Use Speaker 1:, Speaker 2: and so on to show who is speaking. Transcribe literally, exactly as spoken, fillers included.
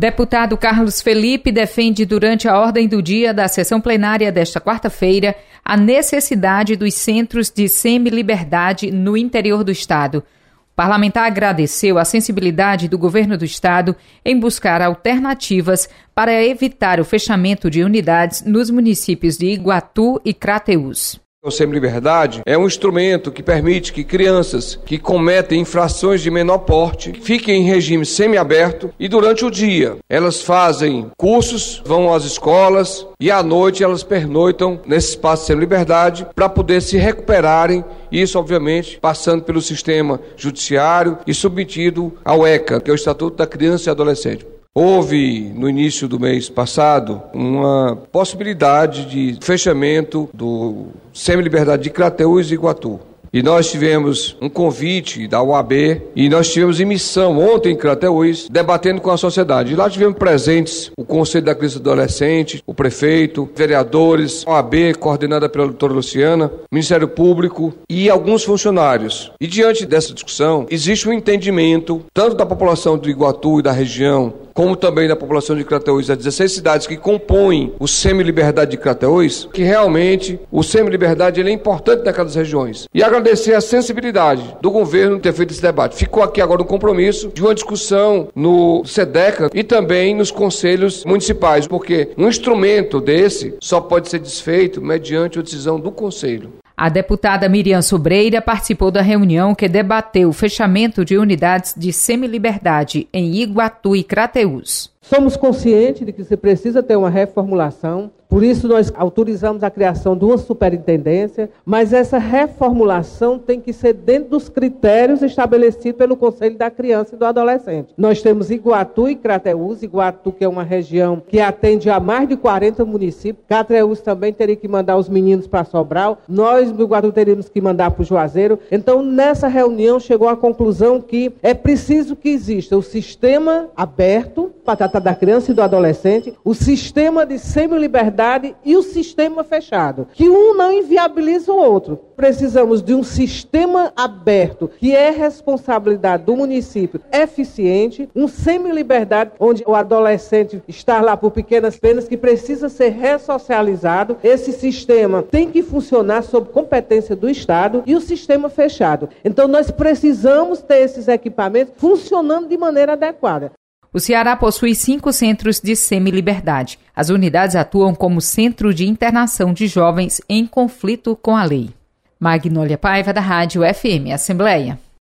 Speaker 1: Deputado Carlos Felipe defende durante a ordem do dia da sessão plenária desta quarta-feira a necessidade dos centros de semi-liberdade no interior do estado. O parlamentar agradeceu a sensibilidade do governo do estado em buscar alternativas para evitar o fechamento de unidades nos municípios de Iguatu e Crateús.
Speaker 2: O Semi-Liberdade é um instrumento que permite que crianças que cometem infrações de menor porte fiquem em regime semiaberto e durante o dia elas fazem cursos, vão às escolas e à noite elas pernoitam nesse espaço de Semi-Liberdade para poder se recuperarem, isso obviamente passando pelo sistema judiciário e submetido ao ECA, que é o Estatuto da Criança e Adolescente. Houve, no início do mês passado, uma possibilidade de fechamento do Semi-Liberdade de Crateús e Iguatu. E nós tivemos um convite da U A B e nós tivemos em missão ontem em Crateús, debatendo com a sociedade. E lá tivemos presentes o Conselho da Criança e Adolescente, o prefeito, vereadores, a U A B, coordenada pela doutora Luciana, Ministério Público e alguns funcionários. E diante dessa discussão, existe um entendimento, tanto da população do Iguatu e da região, como também da população de Crateús, as dezesseis cidades que compõem o Semi-Liberdade de Crateús, que realmente o Semi-Liberdade ele é importante naquelas regiões. E agradecer a sensibilidade do governo ter feito esse debate. Ficou aqui agora um compromisso de uma discussão no SEDECA e também nos conselhos municipais, porque um instrumento desse só pode ser desfeito mediante a decisão do Conselho.
Speaker 1: A deputada Miriam Sobreira participou da reunião que debateu o fechamento de unidades de semi-liberdade em Iguatu e Crateús.
Speaker 3: Somos conscientes de que se precisa ter uma reformulação, por isso nós autorizamos a criação de uma superintendência, mas essa reformulação tem que ser dentro dos critérios estabelecidos pelo Conselho da Criança e do Adolescente. Nós temos Iguatu e Crateús, Iguatu que é uma região que atende a mais de quarenta municípios, Crateús também teria que mandar os meninos para Sobral, nós do Iguatu teríamos que mandar para o Juazeiro. Então nessa reunião chegou à conclusão que é preciso que exista o sistema aberto para tratar da criança e do adolescente, o sistema de semi-liberdade e o sistema fechado, que um não inviabiliza o outro. Precisamos de um sistema aberto, que é responsabilidade do município, eficiente, um semi-liberdade, onde o adolescente está lá por pequenas penas, que precisa ser ressocializado. Esse sistema tem que funcionar sob competência do Estado e o sistema fechado. Então nós precisamos ter esses equipamentos funcionando de maneira adequada.
Speaker 1: O Ceará possui cinco centros de semi-liberdade. As unidades atuam como centro de internação de jovens em conflito com a lei. Magnólia Paiva, da Rádio F M Assembleia.